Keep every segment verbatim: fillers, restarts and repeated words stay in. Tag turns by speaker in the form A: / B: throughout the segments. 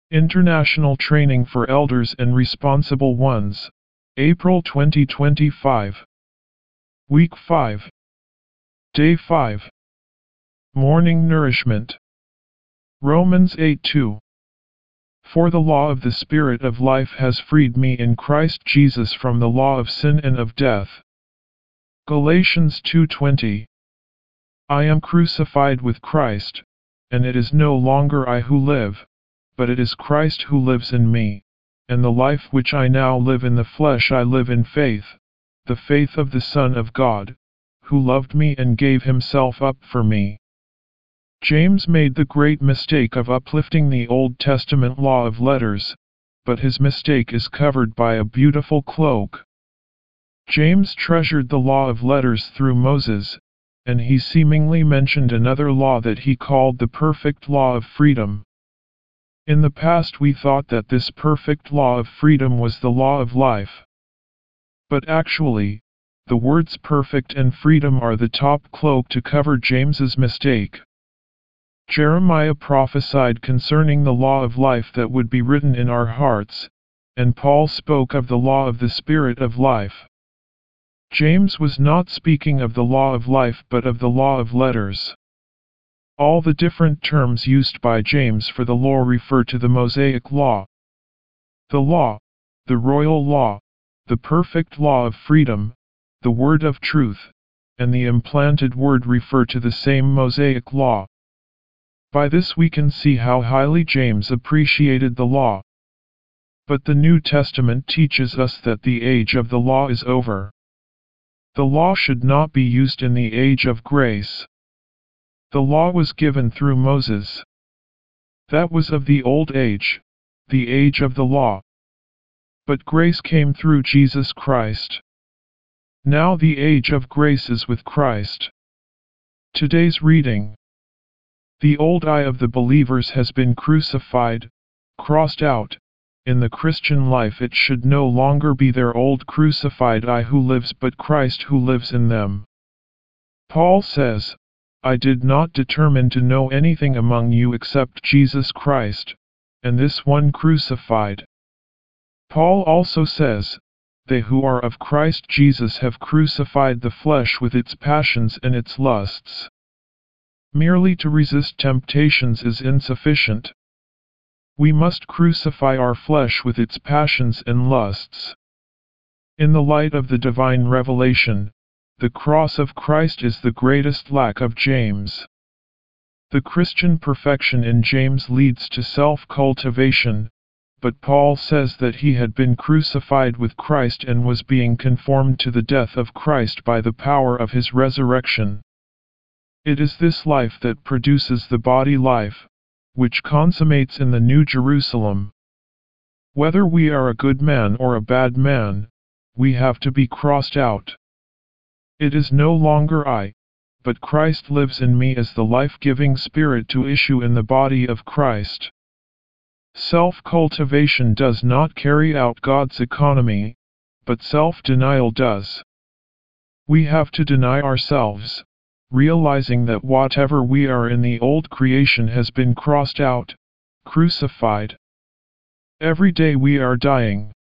A: International Training for Elders and Responsible Ones, April twenty twenty-five. Week five. Day five. Morning Nourishment. Romans eight two. For the law of the Spirit of life has freed me in Christ Jesus from the law of sin and of death. Galatians two twenty. I am crucified with Christ, and it is no longer I who live, but it is Christ who lives in me, and the life which I now live in the flesh I live in faith, the faith of the Son of God, who loved me and gave himself up for me. James made the great mistake of uplifting the Old Testament law of letters, but his mistake is covered by a beautiful cloak. James treasured the law of letters through Moses, and he seemingly mentioned another law that he called the perfect law of freedom. In the past we thought that this perfect law of freedom was the law of life. But actually, the words perfect and freedom are the top cloak to cover James's mistake. Jeremiah prophesied concerning the law of life that would be written in our hearts, and Paul spoke of the law of the Spirit of life. James was not speaking of the law of life but of the law of letters. All the different terms used by James for the law refer to the Mosaic law. The law, the royal law, the perfect law of freedom, the word of truth, and the implanted word refer to the same Mosaic law. By this we can see how highly James appreciated the law. But the New Testament teaches us that the age of the law is over. The law should not be used in the age of grace. The law was given through Moses. That was of the old age, the age of the law. But grace came through Jesus Christ. Now the age of grace is with Christ. Today's reading. The old I of the believers has been crucified, crossed out. In the Christian life it should no longer be their old crucified I who lives but Christ who lives in them. Paul says, I did not determine to know anything among you except Jesus Christ, and this one crucified. Paul also says, they who are of Christ Jesus have crucified the flesh with its passions and its lusts. Merely to resist temptations is insufficient. We must crucify our flesh with its passions and lusts. In the light of the divine revelation, the cross of Christ is the greatest lack of James. The Christian perfection in James leads to self-cultivation, but Paul says that he had been crucified with Christ and was being conformed to the death of Christ by the power of his resurrection. It is this life that produces the body life, which consummates in the New Jerusalem. Whether we are a good man or a bad man, we have to be crossed out. It is no longer I, but Christ lives in me as the life-giving Spirit to issue in the body of Christ. Self-cultivation does not carry out God's economy, but self-denial does. We have to deny ourselves, realizing that whatever we are in the old creation has been crossed out, crucified. Every day we are dying.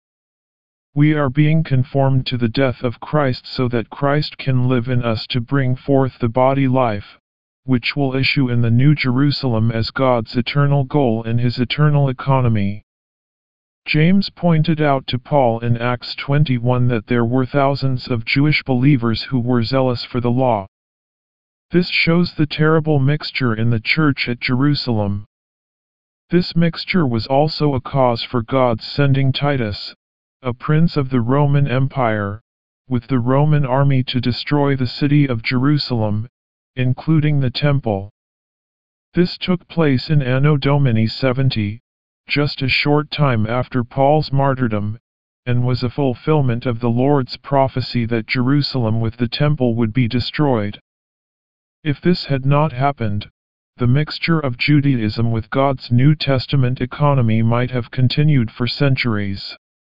A: We are being conformed to the death of Christ so that Christ can live in us to bring forth the body life, which will issue in the New Jerusalem as God's eternal goal and his eternal economy. James pointed out to Paul in Acts twenty-one that there were thousands of Jewish believers who were zealous for the law. This shows the terrible mixture in the church at Jerusalem. This mixture was also a cause for God sending Titus, a prince of the Roman Empire, with the Roman army to destroy the city of Jerusalem, including the temple. This took place in Anno Domini seventy, just a short time after Paul's martyrdom, and was a fulfillment of the Lord's prophecy that Jerusalem with the temple would be destroyed. If this had not happened, the mixture of Judaism with God's New Testament economy might have continued for centuries.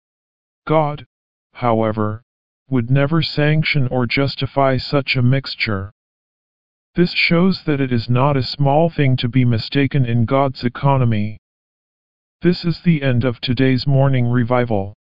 A: God, however, would never sanction or justify such a mixture. This shows that it is not a small thing to be mistaken in God's economy. This is the end of today's morning revival.